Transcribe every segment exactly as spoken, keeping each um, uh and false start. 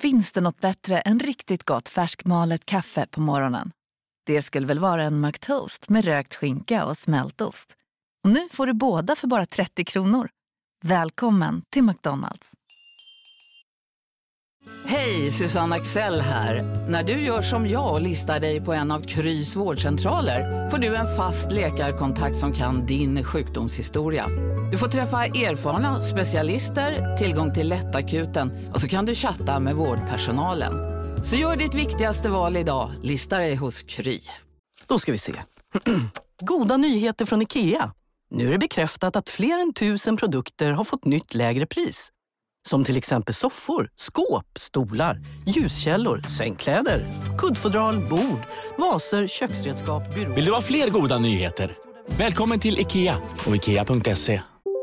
Finns det något bättre än riktigt gott färskmalet kaffe på morgonen? Det skulle väl vara en McToast med rökt skinka och smältost. Och nu får du båda för bara trettio kronor. Välkommen till McDonald's. Hej, Susanne Axel här. När du gör som jag och listar dig på en av Krys vårdcentraler får du en fast läkarkontakt som kan din sjukdomshistoria. Du får träffa erfarna specialister, tillgång till lättakuten och så kan du chatta med vårdpersonalen. Så gör ditt viktigaste val idag, lista dig hos Kry. Då ska vi se. Goda nyheter från IKEA. Nu är det bekräftat att fler än tusen produkter har fått nytt lägre pris. Som till exempel soffor, skåp, stolar, ljuskällor, sängkläder, kuddfodral, bord, vaser, köksredskap, byråer. Vill du ha fler goda nyheter? Välkommen till IKEA och ikea punkt se.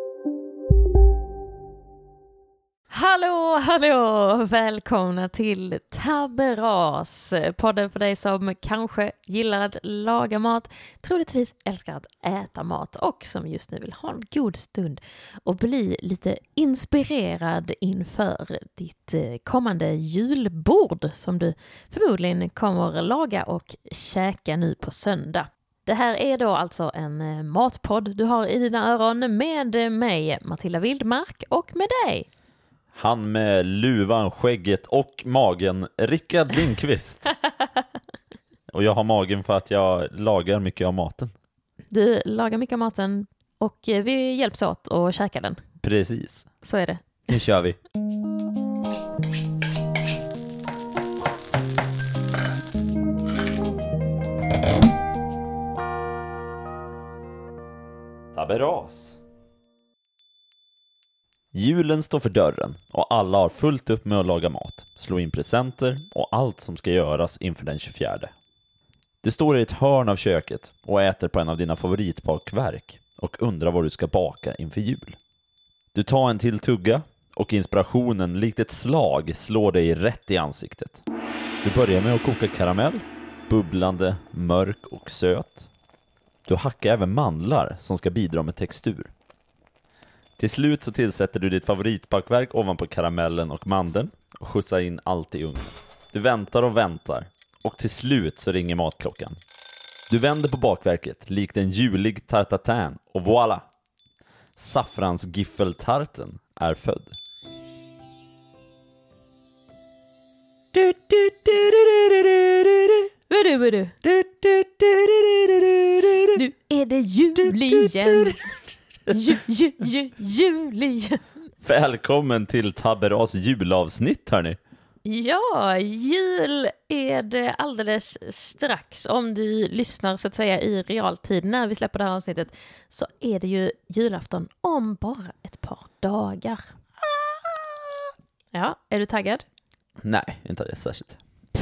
Hallå, hallå! Välkomna till Tabberas, podden för dig som kanske gillar att laga mat, troligtvis älskar att äta mat och som just nu vill ha en god stund och bli lite inspirerad inför ditt kommande julbord som du förmodligen kommer laga och käka nu på söndag. Det här är då alltså en matpodd du har i dina öron med mig, Matilda Wildmark, och med dig. Han med luvan, skägget och magen, Rickard Lindqvist. Och jag har magen för att jag lagar mycket av maten. Du lagar mycket av maten och vi hjälps åt att käka den. Precis. Så är det. Nu kör vi. Tabberas. Julen står för dörren och alla har fullt upp med att laga mat, slå in presenter och allt som ska göras inför den tjugofjärde. Du står i ett hörn av köket och äter på en av dina favoritbakverk och undrar vad du ska baka inför jul. Du tar en till tugga och inspirationen likt ett slag slår dig rätt i ansiktet. Du börjar med att koka karamell, bubblande, mörk och söt. Du hackar även mandlar som ska bidra med textur. Till slut så tillsätter du ditt favoritbakverk ovanpå karamellen och mandeln och skjutsar in allt i ugnen. Du väntar och väntar och till slut så ringer matklockan. Du vänder på bakverket likt en julig tartatin och voilà! Saffransgiffeltarten är född. Du, du, du, du, du, du, du, du, du. Nu är det jul igen. Ju, ju, ju, jul igen. Välkommen till Tabberas julavsnitt, hörni. Ja, jul är det alldeles strax. Om du lyssnar så att säga i realtid när vi släpper det här avsnittet så är det ju julafton om bara ett par dagar. Ja, är du taggad? Nej, inte det särskilt.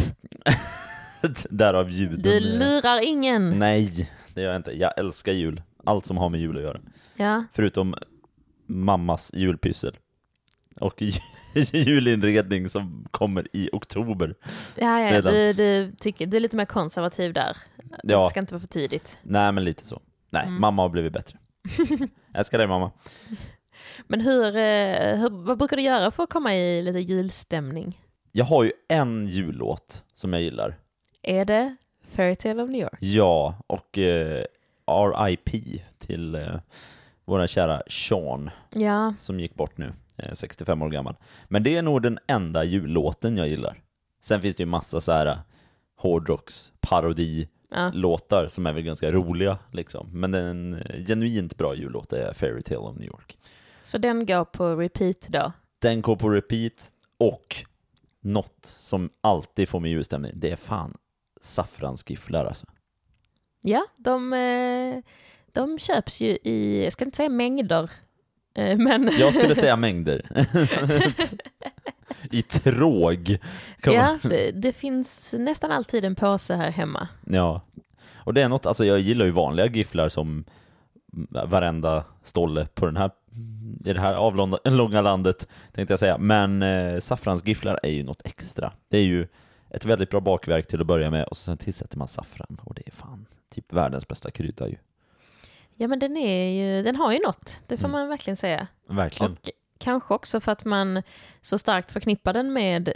Därav ljuden. Du lurar ingen. Nej, det gör jag inte. Jag älskar jul. Allt som har med jul att göra. Ja. Förutom mammas julpyssel. Och julinredning som kommer i oktober. Ja, ja du, du, tycker, du är lite mer konservativ där. Ja. Det ska inte vara för tidigt. Nej, men lite så. Nej, Mm. mamma har blivit bättre. Jag älskar dig, mamma. Men hur, hur, vad brukar du göra för att komma i lite julstämning? Jag har ju en jullåt som jag gillar. Är det Fairy Tale of New York? Ja, och eh, R I P till eh, våra kära Sean Ja. som gick bort nu, eh, sextiofem år gammal. Men det är nog den enda jullåten jag gillar. Sen finns det ju massa så här hårdrocks, parodi Ja. låtar som är väl ganska roliga liksom. Men en genuint bra jullåt är Fairy Tale of New York. Så den går på repeat då? Den går på repeat och något som alltid får mig julstämning, det är fan saffransgifflar alltså. Ja, de, de köps ju i, jag ska inte säga mängder, men... Jag skulle säga mängder. I tråg. Ja, det, det finns nästan alltid en påse här hemma. Ja, och det är något, alltså jag gillar ju vanliga gifflar som varenda stolle på den här, i det här avlånga långa landet tänkte jag säga, men eh, saffransgifflar är ju något extra. Det är ju ett väldigt bra bakverk till att börja med och sen tillsätter man saffran och det är fan typ världens bästa krydda ju. Ja, men den är ju, den har ju något, det får mm. man verkligen säga. Verkligen. Och kanske också för att man så starkt förknippar den med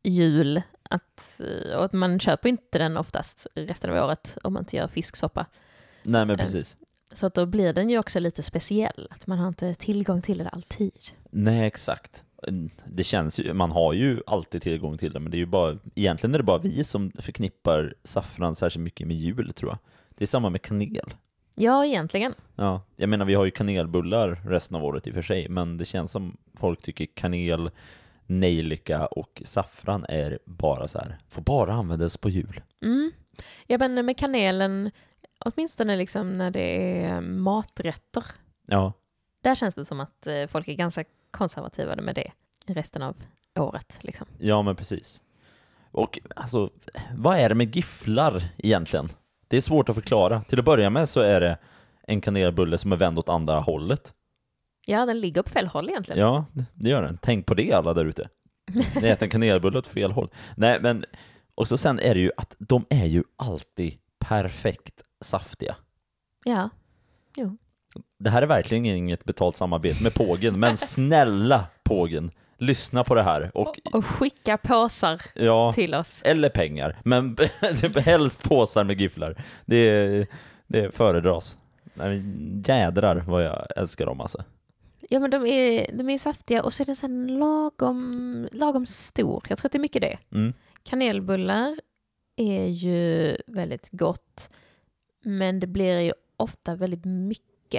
jul. Att, och att man köper inte den oftast resten av året om man inte gör fisksoppa. Nej, men precis. Så att då blir den ju också lite speciell. Att man har inte tillgång till det alltid. Nej, exakt. Det känns ju, man har ju alltid tillgång till det, men det är ju bara, egentligen är det bara vi som förknippar saffran särskilt mycket med jul, tror jag. Det är samma med kanel. Ja, egentligen. Ja, jag menar vi har ju kanelbullar resten av året i och för sig, men det känns som folk tycker kanel, nejlika och saffran är bara så här, får bara användas på jul. Mm. Ja, men med kanelen, åtminstone liksom när det är maträtter. Ja. Där känns det som att folk är ganska konservativa med det resten av året. Liksom. Ja, men precis. Och alltså, vad är det med gifflar egentligen? Det är svårt att förklara. Till att börja med så är det en kanelbulle som är vänd åt andra hållet. Ja, den ligger på fel håll egentligen. Ja, det gör den. Tänk på det alla där ute. Ni äter en kanelbulle åt fel håll. Nej, men och så sen är det ju att de är ju alltid perfekt saftiga. Ja, jo. Det här är verkligen inget betalt samarbete med Pågen, men snälla Pågen, lyssna på det här. Och, och, och skicka påsar ja, till oss. Eller pengar, men helst påsar med gifflar. Det, det föredras. Nej, jädrar vad jag älskar dem alltså. Ja, men de är, de är saftiga och så är den sen lagom, lagom stor. Jag tror att det är mycket det. Mm. Kanelbullar är ju väldigt gott, men det blir ju ofta väldigt mycket.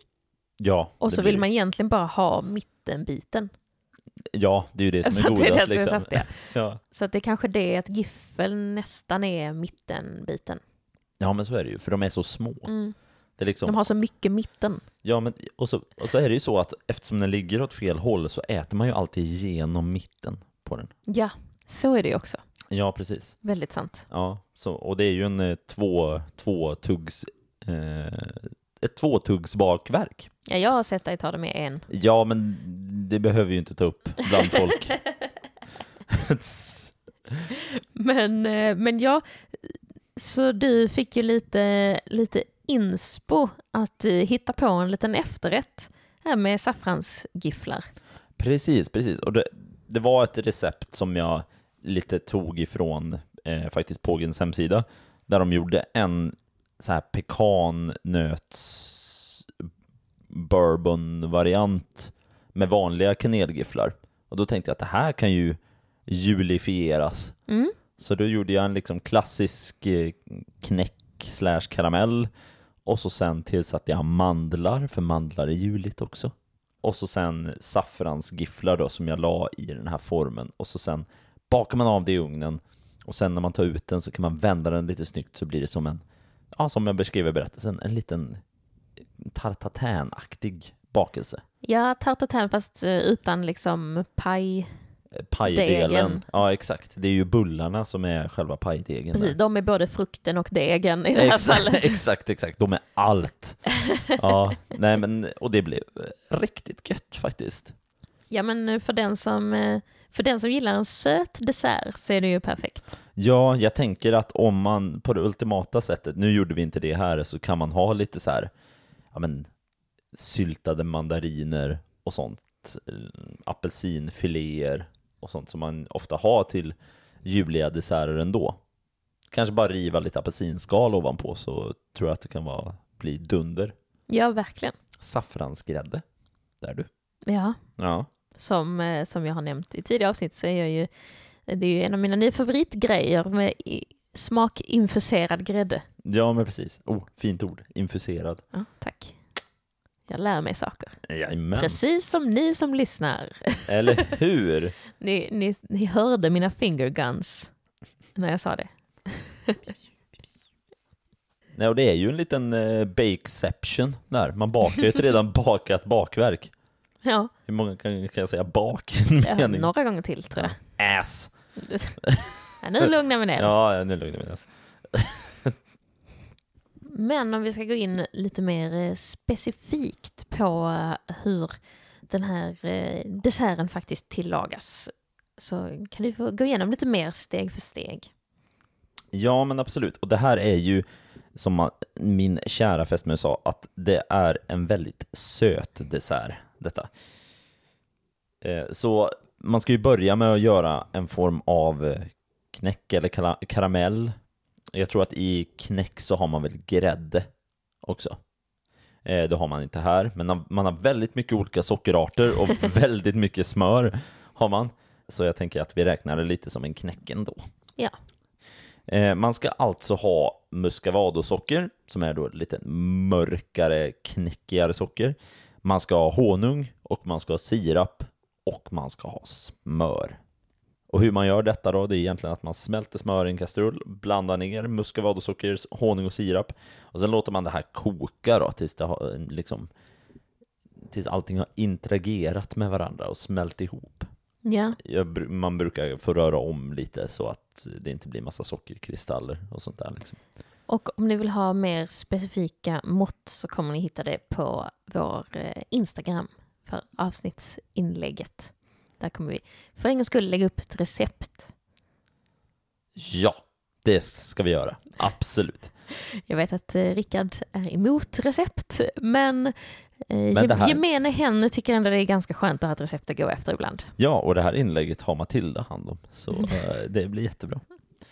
Ja. Och så blir... vill man egentligen bara ha mittenbiten. Ja, det är ju det som är För godast. det är det som är liksom. saftiga. Ja. Så att det är kanske det att giffel nästan är mittenbiten. Ja, men så är det ju, för de är så små. Mm. Det är liksom... De har så mycket mitten. Ja, men och så, och så är det ju så att eftersom den ligger åt fel håll så äter man ju alltid genom mitten på den. Ja, så är det ju också. Ja, precis. Väldigt sant. Ja, så, och det är ju en eh, två, två tuggs, eh, ett tvåtuggsbakverk. Ja, jag har sett dig ta det med en. Ja, men det behöver ju inte ta upp bland folk. men, eh, men ja, så du fick ju lite, lite inspo att uh, hitta på en liten efterrätt här med saffransgifflar. Precis, precis. Och det, det var ett recept som jag lite tog ifrån eh, faktiskt Pågens hemsida, där de gjorde en så här pekannöts bourbon-variant med vanliga kanelgifflar. Och då tänkte jag att det här kan ju julifieras. Mm. Så då gjorde jag en liksom klassisk eh, knäck slash karamell. Och så sen tillsatte jag mandlar, för mandlar är juligt också. Och så sen saffransgifflar då som jag la i den här formen. Och så sen bakar man av det i ugnen. Och sen när man tar ut den så kan man vända den lite snyggt, så blir det som en, ja, som jag beskrev i berättelsen, en liten tartatänaktig bakelse. Ja, tartatän fast utan liksom paj. Pajdelen. Degen. Ja, exakt. Det är ju bullarna som är själva pajdegen. Precis, där. de är både frukten och degen i det här exakt, fallet. Exakt, exakt. De är allt. Ja, nej men, och det blev riktigt gött faktiskt. Ja, men för den som, för den som gillar en söt dessert så är det ju perfekt. Ja, jag tänker att om man på det ultimata sättet, nu gjorde vi inte det här, så kan man ha lite så här, ja men, syltade mandariner och sånt, apelsinfiléer och sånt som man ofta har till juliga desserter ändå. Kanske bara riva lite apelsinskal ovanpå, så tror jag att det kan vara, bli dunder. Ja, verkligen. Saffransgrädde, där du. Ja, Ja. som, som jag har nämnt i tidigare avsnitt så är jag ju, det är ju en av mina nya favoritgrejer med smakinfuserad grädde. Ja, men precis. Oh, fint ord. Infuserad. Ja, tack. Jag lär mig saker. Jajamän. Precis som ni som lyssnar. Eller hur? ni, ni, ni hörde mina finger guns när jag sa det. Nej, och det är ju en liten eh, bakeception där. Man bakar ju ett redan bakat bakverk. Ja. Hur många kan, kan jag säga bak? Ja, några gånger till tror jag. Ass. Ja, nu lugnar vi ner oss. Ja, nu lugnar vi ner oss. Men om vi ska gå in lite mer specifikt på hur den här desserten faktiskt tillagas, så kan du få gå igenom lite mer steg för steg. Ja, men absolut. Och det här är ju, som min kära fästmö sa, att det är en väldigt söt dessert, detta. Så man ska ju börja med att göra en form av knäck eller kara- karamell. Jag tror att i knäck så har man väl grädde också. Eh, det har man inte här. Men man har väldigt mycket olika sockerarter och väldigt mycket smör har man. Så jag tänker att vi räknar det lite som en knäck ändå. Ja. Eh, man ska alltså ha muscovado-socker som är då lite mörkare, knäckigare socker. Man ska ha honung och man ska ha sirap och man ska ha smör. Och hur man gör detta då, det är egentligen att man smälter smör i en kastrull, blandar ner muscovado-socker, honung och sirap och sen låter man det här koka då tills det har liksom tills allting har interagerat med varandra och smält ihop. Ja. Jag, man brukar få röra om lite så att det inte blir massa sockerkristaller och sånt där liksom. Och om ni vill ha mer specifika mått så kommer ni hitta det på vår Instagram för avsnittsinlägget. Där kommer vi för en gång skulle lägga upp ett recept. Ja, det ska vi göra. Absolut. Jag vet att eh, Rickard är emot recept, men, eh, men det här... gemene hen tycker ändå det är ganska skönt att ha ett recept att gå efter ibland. Ja, och det här inlägget har Matilda hand om, så eh, det blir jättebra.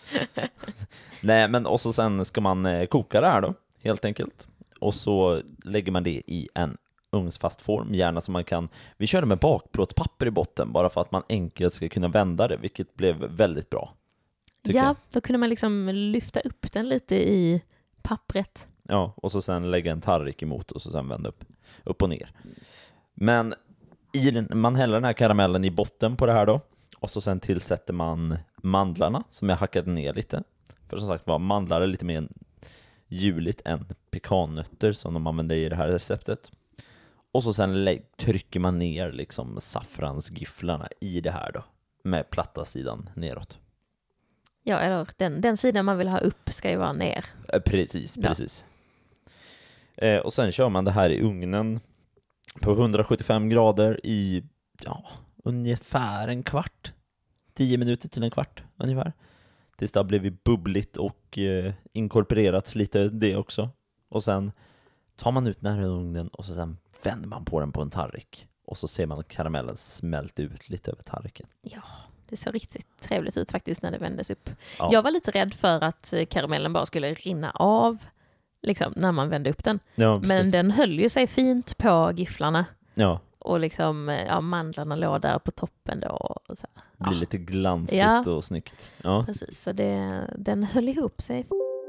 Nej, men och så sen ska man eh, koka det här då, helt enkelt. Och så lägger man det i en ugnsfast form, gärna så man kan, vi körde med bakplåtspapper i botten bara för att man enkelt ska kunna vända det, vilket blev väldigt bra. Ja, jag. Då kunde man liksom lyfta upp den lite i pappret. Ja, och så sen lägga en tallrik emot och så sen vända upp, upp och ner. Men i den, man häller den här karamellen i botten på det här då, och så sen tillsätter man mandlarna som jag hackade ner lite. För som sagt var, mandlar är lite mer juligt än pekannötter som de använder i det här receptet. Och så sen lä- trycker man ner liksom saffransgifflarna i det här då, med platta sidan neråt. Ja, eller den, den sidan man vill ha upp ska ju vara ner. Precis, precis. Ja. Eh, och sen kör man det här i ugnen på hundrasjuttiofem grader i ja, ungefär en kvart. tio minuter till en kvart ungefär. Tills det har blivit bubbligt och eh, inkorporerats lite det också. Och sen tar man ut den här ugnen och så sen vänder man på den på en tallrik. Och så ser man karamellen smält ut lite över tallriken. Ja, det såg riktigt trevligt ut faktiskt när det vändes upp. Ja. Jag var lite rädd för att karamellen bara skulle rinna av liksom, när man vände upp den. Ja, men den höll ju sig fint på gifflarna. Ja. Och liksom, ja, mandlarna låg där på toppen då. Och så här. Det blir Ja. lite glansigt Ja. och snyggt. Ja. Precis, så det, den höll ihop sig.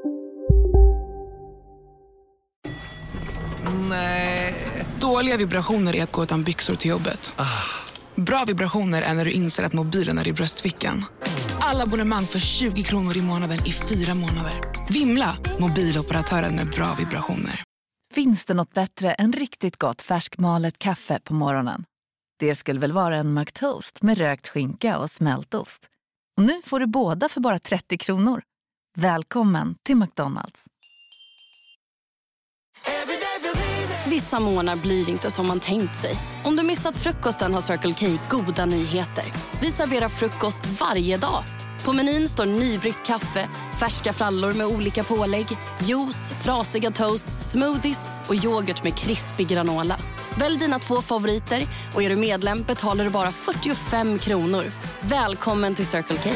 Nej. Dåliga vibrationer är att gå utan byxor till jobbet. Bra vibrationer är när du inser att mobilen är i bröstfickan. Alla abonnemang för tjugo kronor i månaden i fyra månader. Vimla, mobiloperatören med bra vibrationer. Finns det något bättre än riktigt gott färskmalet kaffe på morgonen? Det skulle väl vara en McToast med rökt skinka och smältost. Och nu får du båda för bara trettio kronor. Välkommen till McDonald's. Vissa månader blir inte som man tänkt sig. Om du missat frukosten har Circle K goda nyheter. Vi serverar frukost varje dag. På menyn står nybryggt kaffe, färska frallor med olika pålägg, juice, frasiga toasts, smoothies och yoghurt med krispig granola. Välj dina två favoriter och är du medlem betalar du bara fyrtiofem kronor. Välkommen till Circle K.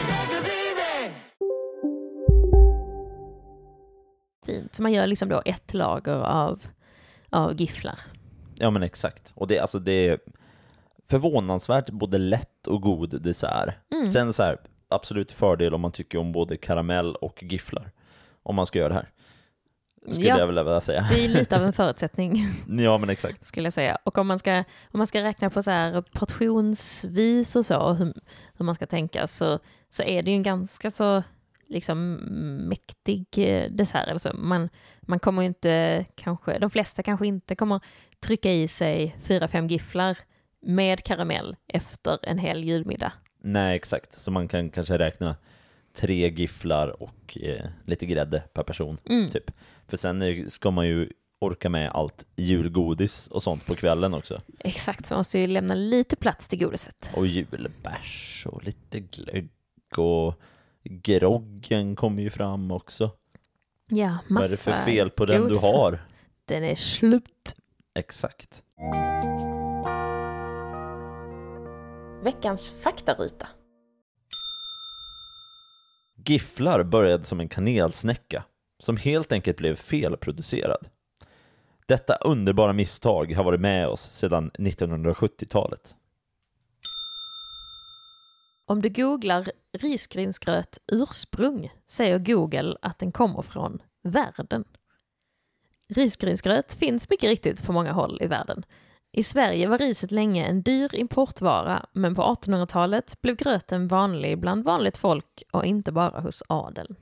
Fint. Så man gör liksom då ett lager av, av gifflar. Ja, men exakt. Och det, alltså, det är förvånansvärt både lätt och god dessert. Mm. Sen så här, absolut fördel om man tycker om både karamell och gifflar. Om man ska göra det här. Skulle Ja, jag väl vilja säga. Det är lite av en förutsättning. Ja, men exakt. Skulle jag säga. Och om man ska, om man ska räkna på så här portionsvis och så, hur, hur man ska tänka, så, så är det ju en ganska så liksom mäktig dessert. Alltså man, man kommer ju inte, kanske, de flesta kanske inte kommer trycka i sig fyra, fem gifflar med karamell efter en hel julmiddag. Nej, exakt. Så man kan kanske räkna tre gifflar och eh, lite grädde per person. Mm. Typ. För sen är, ska man ju orka med allt julgodis och sånt på kvällen också. Exakt, så man måste ju lämna lite plats till godiset. Och julbärs och lite glögg och groggen kommer ju fram också. Ja, massa. Vad är det för fel på den godis. du har? Den är slut. Exakt. veckans faktaruta. Gifflar började som en kanelsnäcka som helt enkelt blev felproducerad. Detta underbara misstag har varit med oss sedan nittonhundrasjuttiotalet. Om du googlar risgrynsgröt ursprung säger Google att den kommer från världen. Risgrynsgröt finns mycket riktigt på många håll i världen. I Sverige var riset länge en dyr importvara, men på artonhundratalet blev gröten vanlig bland vanligt folk och inte bara hos adeln.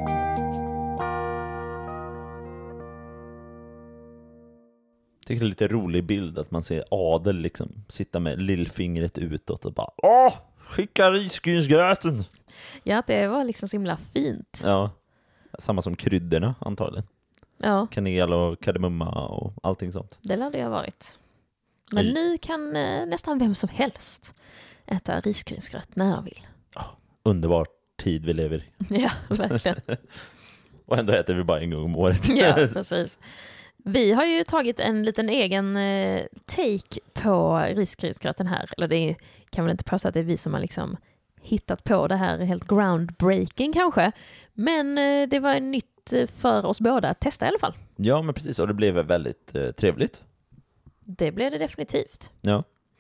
Jag tycker det är lite rolig bild att man ser adel liksom sitta med lillfingret utåt och bara åh, skicka risgrynsgröten. Ja, det var liksom så himla fint. Ja, samma som kryddorna antagligen. Ja. Kanel och kardemumma och allting sånt. Det lär det ha varit. Men nu kan eh, nästan vem som helst äta risgrynsgröt när de vill. Oh, underbar tid vi lever i. Ja, verkligen. Och ändå äter vi bara en gång om året. Ja, precis. Vi har ju tagit en liten egen eh, take på risgrynsgröten här. Eller det är, kan väl inte påstå att det är vi som har liksom hittat på det här helt groundbreaking kanske. Men eh, det var nytt för oss båda att testa i alla fall. Ja, men precis. Och det blev väldigt eh, trevligt. Det blev det definitivt. Ja.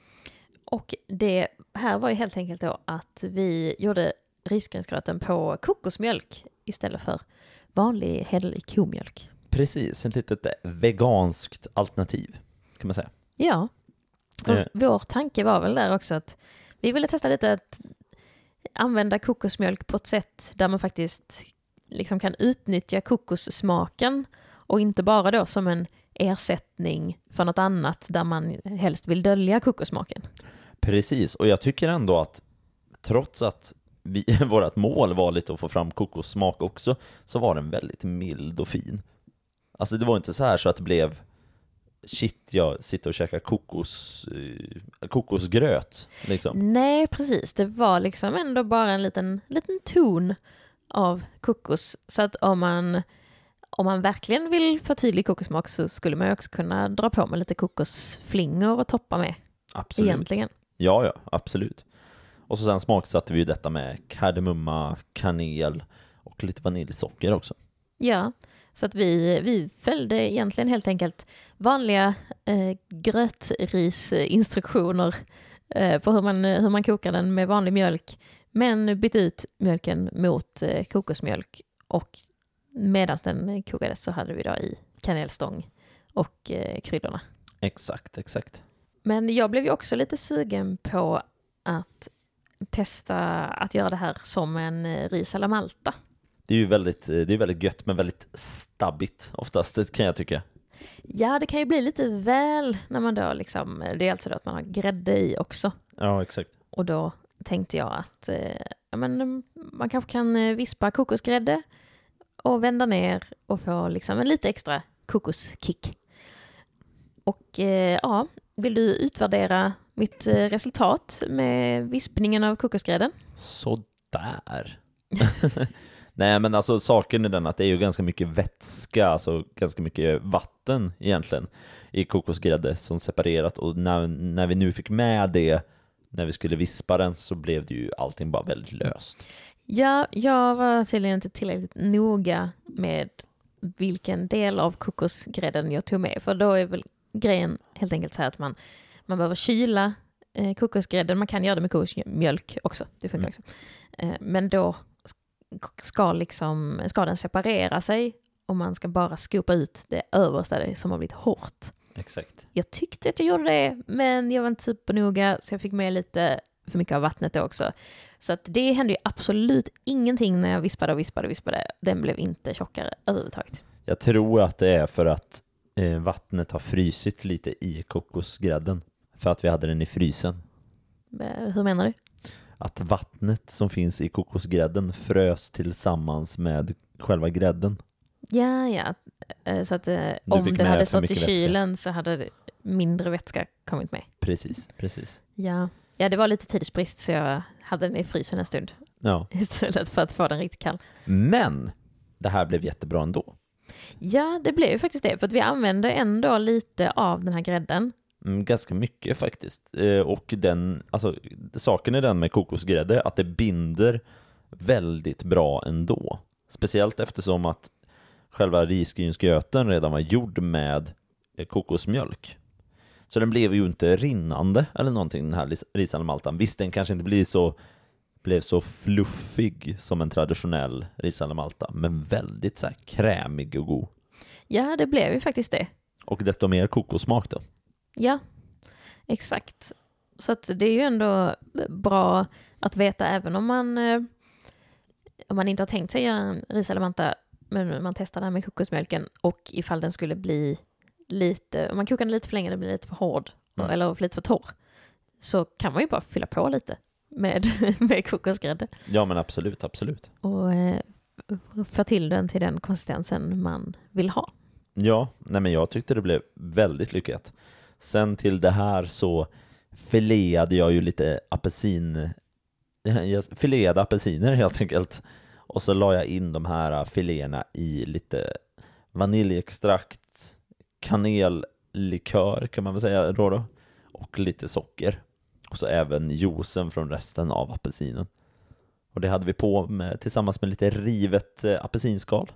Och det här var ju helt enkelt då att vi gjorde risgrynsgröten på kokosmjölk istället för vanlig hederlig komjölk. Precis, ett litet veganskt alternativ kan man säga. Ja, för eh. vår tanke var väl där också att vi ville testa lite att använda kokosmjölk på ett sätt där man faktiskt liksom kan utnyttja kokossmaken och inte bara då som en ersättning för något annat där man helst vill dölja kokossmaken. Precis, och jag tycker ändå att trots att vi, vårt mål var lite att få fram kokossmak också, så var den väldigt mild och fin. Alltså det var inte så här så att det blev shit, jag sitter och käkar kokos, eh, kokosgröt liksom. Nej, precis. Det var liksom ändå bara en liten, liten ton av kokos. Så att om man, om man verkligen vill få tydlig kokossmak så skulle man ju också kunna dra på med lite kokosflingor och toppa med. Absolut. Egentligen. Ja, ja, absolut. Och så sen smaksatte vi ju detta med kardemumma, kanel och lite vaniljsocker också. Ja, så att vi, vi följde egentligen helt enkelt vanliga eh, grötrisinstruktioner eh, på hur man, hur man kokar den med vanlig mjölk. Men bytte ut mjölken mot eh, kokosmjölk. Och medan den kokades så hade vi då i kanelstång och eh, kryddorna. Exakt, exakt. Men jag blev ju också lite sugen på att testa att göra det här som en eh, ris alla Malta. Det är ju väldigt, det är väldigt gött men väldigt stabbigt oftast, det kan jag tycka. Ja, det kan ju bli lite väl när man då liksom, det är alltså då att man har grädde i också. Ja, exakt. Och då tänkte jag att eh, ja, men, man kanske kan vispa kokosgrädde och vända ner och få liksom en lite extra kokoskick. Och eh, ja, vill du utvärdera mitt eh, resultat med vispningen av kokosgrädden? Så där. Nej, men alltså saken är den att det är ju ganska mycket vätska, alltså ganska mycket vatten egentligen i kokosgrädde som separerat, och när, när vi nu fick med det när vi skulle vispa den så blev det ju allting bara väldigt löst. Ja, jag var tydligen inte tillräckligt noga med vilken del av kokosgrädden jag tog med, för då är väl grejen helt enkelt så här att man, man behöver kyla eh, kokosgrädden, man kan göra det med kokosmjölk också, det funkar mm. också. Eh, men då ska, liksom, ska den separera sig och man ska bara skopa ut det översta det som har blivit hårt. Exakt. Jag tyckte att jag gjorde det, men jag var inte supernoga så jag fick med lite för mycket av vattnet då också. Så att det hände ju absolut ingenting när jag vispade och vispade och vispade. Den blev inte tjockare överhuvudtaget. Jag tror att det är för att eh, vattnet har frysit lite i kokosgrädden. För att vi hade den i frysen. Hur menar du? Att vattnet som finns i kokosgrädden frös tillsammans med själva grädden. Ja, ja. Så att eh, om det hade stått i kylen vätska. Så hade mindre vätska kommit med. Precis, precis. Ja. Ja, det var lite tidsbrist så jag hade den i frysen en stund. Ja. Istället för att få den riktigt kall. Men det här blev jättebra ändå. Ja, det blev ju faktiskt det. För att vi använde ändå lite av den här grädden. Mm, ganska mycket faktiskt. Eh, och den, alltså, saken är den med kokosgrädde att det binder väldigt bra ändå. Speciellt eftersom att själva risgrynsgröten redan var gjord med eh, kokosmjölk. Så den blev ju inte rinnande eller någonting, den här risallamaltan. Visst, den kanske inte blir så, blev så fluffig som en traditionell risallamalta, men väldigt så här krämig och god. Ja, det blev ju faktiskt det. Och desto mer kokossmak då. Ja, exakt. Så att det är ju ändå bra att veta, även om man eh, om man inte har tänkt sig göra en risalamanta, men man testar det här med kokosmjölken, och ifall den skulle bli lite, om man kokar den lite för länge, den blir lite för hård mm. eller lite för torr, så kan man ju bara fylla på lite med, med kokosgrädde. Ja, men absolut, absolut. Och eh, få till den till den konsistensen man vill ha. Ja, nej men jag tyckte det blev väldigt lyckat. Sen till det här så fileade jag ju lite apelsin, jag fileade apelsiner helt enkelt. Och så la jag in de här filéerna i lite vaniljextrakt, kanellikör kan man väl säga då, då och lite socker. Och så även juicen från resten av apelsinen. Och det hade vi på med, tillsammans med lite rivet eh, apelsinskal.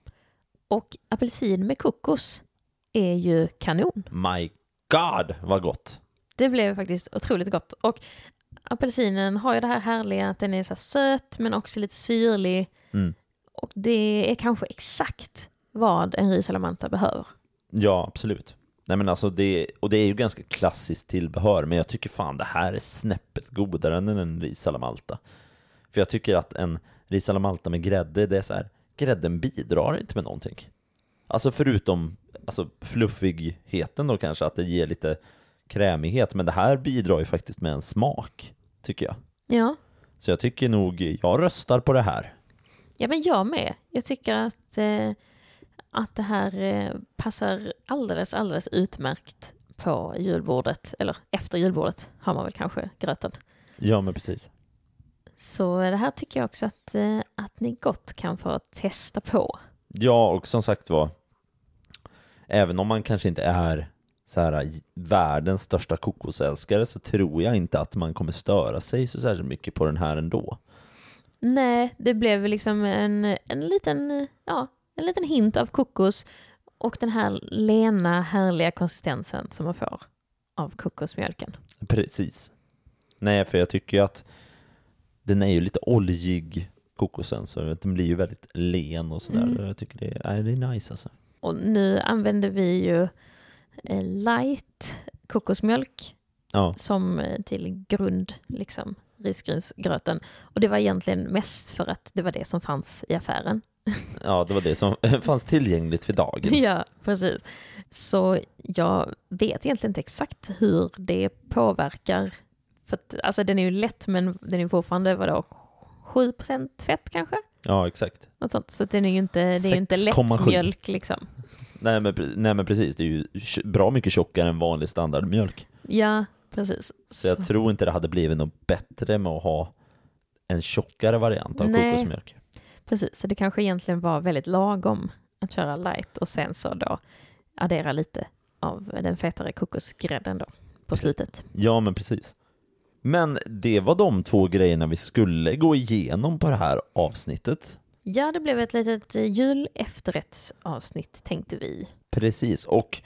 Och apelsin med kokos är ju kanon. My God, vad gott! Det blev faktiskt otroligt gott. Och apelsinen har ju det här härliga att den är så söt men också lite syrlig. Mm. Och det är kanske exakt vad en risalamanta behöver. Ja, absolut. Nej, men alltså det, och det är ju ganska klassiskt tillbehör, men jag tycker fan det här är snäppet godare än en risalamalta. För jag tycker att en risalamalta med grädde, det är så här, grädden bidrar inte med någonting. Alltså förutom alltså fluffigheten då kanske, att det ger lite krämighet, men det här bidrar ju faktiskt med en smak, tycker jag. Ja. Så jag tycker nog, jag röstar på det här. Ja, men jag med. Jag tycker att, eh, att det här eh, passar alldeles, alldeles utmärkt på julbordet. Eller efter julbordet har man väl kanske gröten. Ja, men precis. Så det här tycker jag också att, eh, att ni gott kan få testa på. Ja, och som sagt var, även om man kanske inte är så här världens största kokosälskare, så tror jag inte att man kommer störa sig så särskilt mycket på den här ändå. Nej, det blev liksom en, en liten ja, en liten hint av kokos och den här lena, härliga konsistensen som man får av kokosmjölken. Precis. Nej, för jag tycker ju att den är ju lite oljig, kokosen, så den blir ju väldigt len och sådär. Mm. Jag tycker det är, det är nice alltså. Och nu använder vi ju light kokosmjölk ja. som till grund, liksom risgrynsgröten. Och det var egentligen mest för att det var det som fanns i affären. Ja, det var det som fanns tillgängligt för dagen. Ja, precis. Så jag vet egentligen inte exakt hur det påverkar. För att, alltså den är ju lätt, men den är fortfarande vadå, sju procent fett kanske? Ja, exakt. Något sånt. Så den är ju inte, det är ju inte lätt mjölk liksom. Nej men, nej men precis, det är ju bra mycket tjockare än vanlig standardmjölk. Ja, precis. Så jag tror inte det hade blivit något bättre med att ha en tjockare variant av nej. kokosmjölk. Precis, så det kanske egentligen var väldigt lagom att köra light och sen så då addera lite av den fetare kokosgrädden då på slutet. Ja, men precis. Men det var de två grejerna vi skulle gå igenom på det här avsnittet. Ja, det blev ett litet julefterrättsavsnitt tänkte vi. Precis, och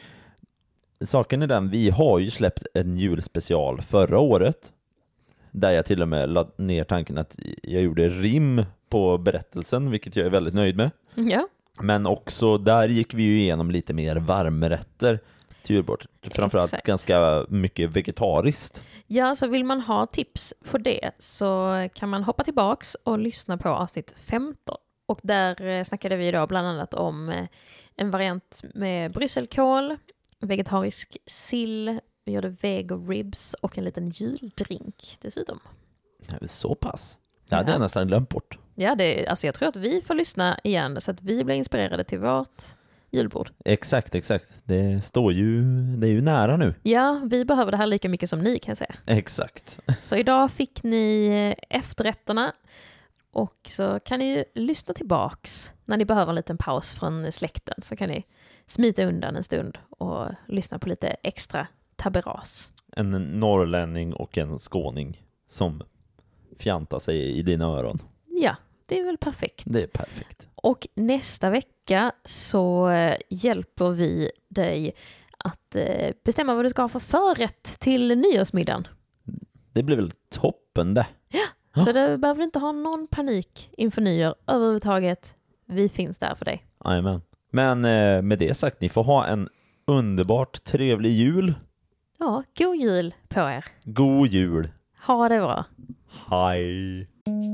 saken är den, vi har ju släppt en julspecial förra året där jag till och med lade ner tanken att jag gjorde rim på berättelsen, vilket jag är väldigt nöjd med. Ja. Men också där gick vi ju igenom lite mer varmrätter till julbord. Framförallt Exakt. ganska mycket vegetariskt. Ja, så vill man ha tips på det så kan man hoppa tillbaks och lyssna på avsnitt femton. Och där snackade vi då bland annat om en variant med brysselkål, vegetarisk sill, vi gjorde vego ribs och en liten juldrink dessutom. Det är så pass. Ja, det är nästan glömt bort. Ja, det är, alltså jag tror att vi får lyssna igen så att vi blir inspirerade till vårt julbord. Exakt, exakt. Det står ju, det är ju nära nu. Ja, vi behöver det här lika mycket som ni kan jag säga. Exakt. Så idag fick ni efterrätterna och så kan ni ju lyssna tillbaks när ni behöver en liten paus från släkten, så kan ni smita undan en stund och lyssna på lite extra tabberas. En norrlänning och en skåning som fjantar sig i dina öron. Ja, det är väl perfekt. Det är perfekt. Och nästa vecka så hjälper vi dig att bestämma vad du ska ha för förrätt till nyårsmiddagen. Det blir väl toppen det. Ja, så du behöver inte ha någon panik inför nyår överhuvudtaget. Vi finns där för dig. Amen. Men med det sagt, ni får ha en underbart trevlig jul. Ja, god jul på er. God jul. Ha det bra. Hej.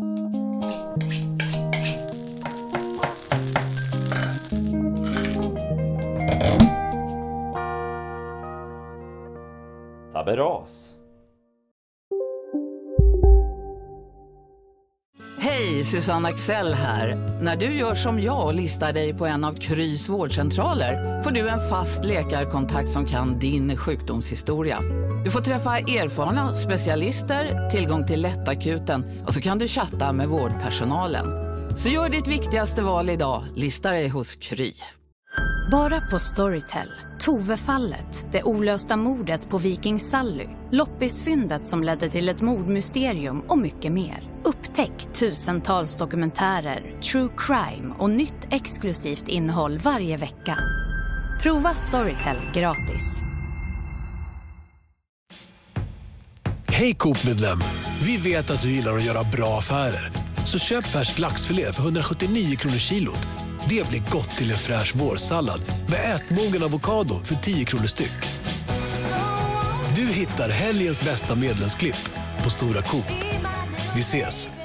Tabberas. Hej, Susanne Axel här. När du gör som jag och listar dig på en av Krys vårdcentraler får du en fast läkarkontakt som kan din sjukdomshistoria. Du får träffa erfarna specialister, tillgång till lättakuten och så kan du chatta med vårdpersonalen. Så gör ditt viktigaste val idag, lista dig hos Kry. Bara på Storytel. Tove-fallet, det olösta mordet på Viking Sally, loppisfyndet som ledde till ett mordmysterium och mycket mer. Upptäck tusentals dokumentärer, true crime och nytt exklusivt innehåll varje vecka. Prova Storytel gratis. Hej Coop-medlem! Vi vet att du gillar att göra bra affärer. Så köp färsk laxfilé för hundrasjuttionio kronor kilot. Det blir gott till en fräsch vårsallad med ätmogen avokado för tio kronor styck. Du hittar helgens bästa medlemsklipp på Stora Coop. Vi ses!